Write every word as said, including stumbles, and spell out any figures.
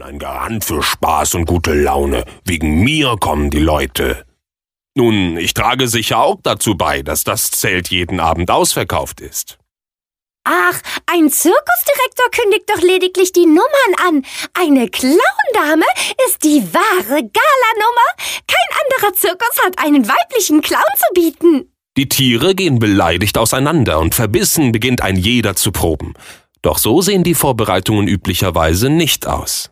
bin ein Garant für Spaß und gute Laune. Wegen mir kommen die Leute. Nun, ich trage sicher auch dazu bei, dass das Zelt jeden Abend ausverkauft ist. Ach, ein Zirkusdirektor kündigt doch lediglich die Nummern an. Eine Clowndame ist die wahre Galanummer. Kein anderer Zirkus hat einen weiblichen Clown zu bieten. Die Tiere gehen beleidigt auseinander und verbissen beginnt ein jeder zu proben. Doch so sehen die Vorbereitungen üblicherweise nicht aus.